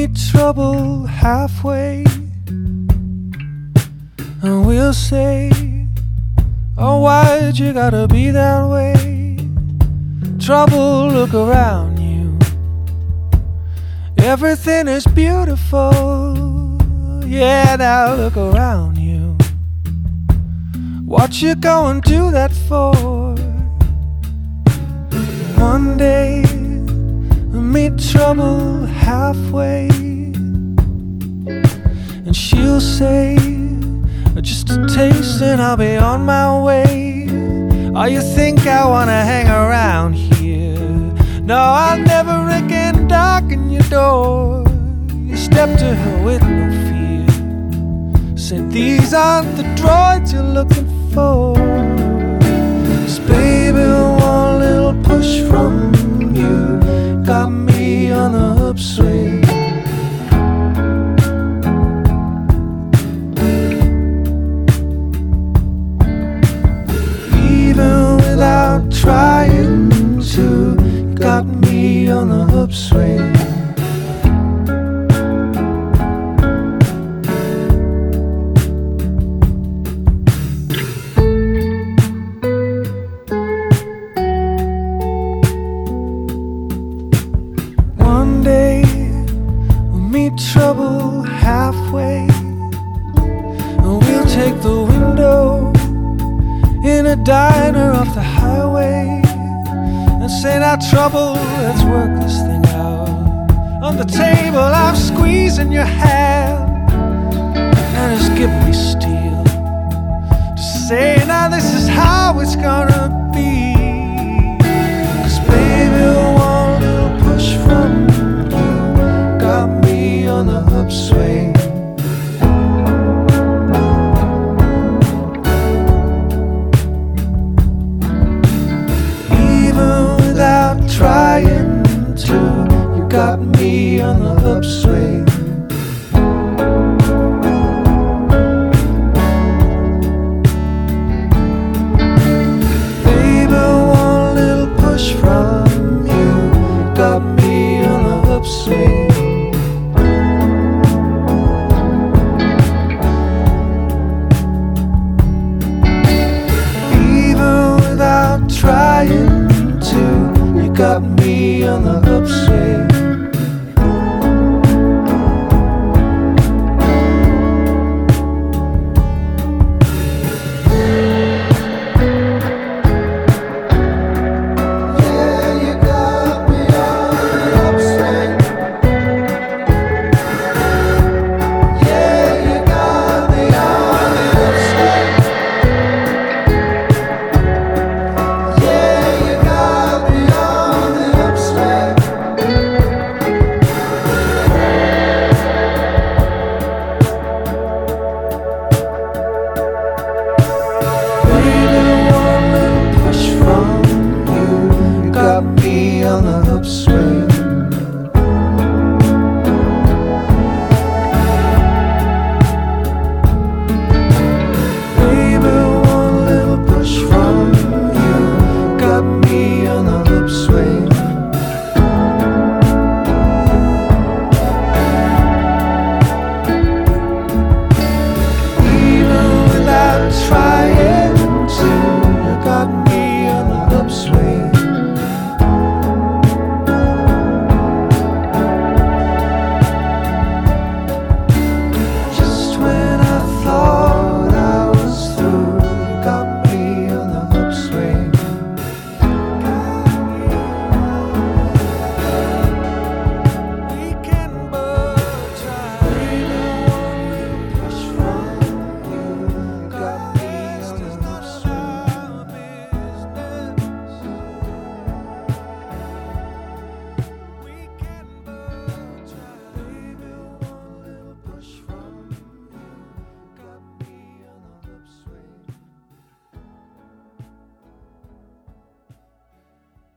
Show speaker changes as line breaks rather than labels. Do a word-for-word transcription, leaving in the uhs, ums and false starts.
meet trouble halfway, and we'll say, oh, why'd you gotta be that way? Trouble, look around you. Everything is beautiful. Yeah, now look around you. What you gonna do that for? One day we'll meet trouble halfway, and she'll say, just a taste and I'll be on my way. Oh, you think I wanna hang around here? No, I'll never again darken your door. You step to her with no fear. Said these aren't the droids you're looking for. 'Cause baby, one little push from you got me on the upswing. Even without trying to, you got me on the upswing. One day we'll meet trouble halfway, and we'll take the window in a diner off the highway and say, now trouble, let's work this thing out. On the table I'm squeezing your hand, and it's giving me steel to say, now this is how it's gonna be. 'Cause baby, one little push from you got me on the upswing. Trying to, you got me on the upswing.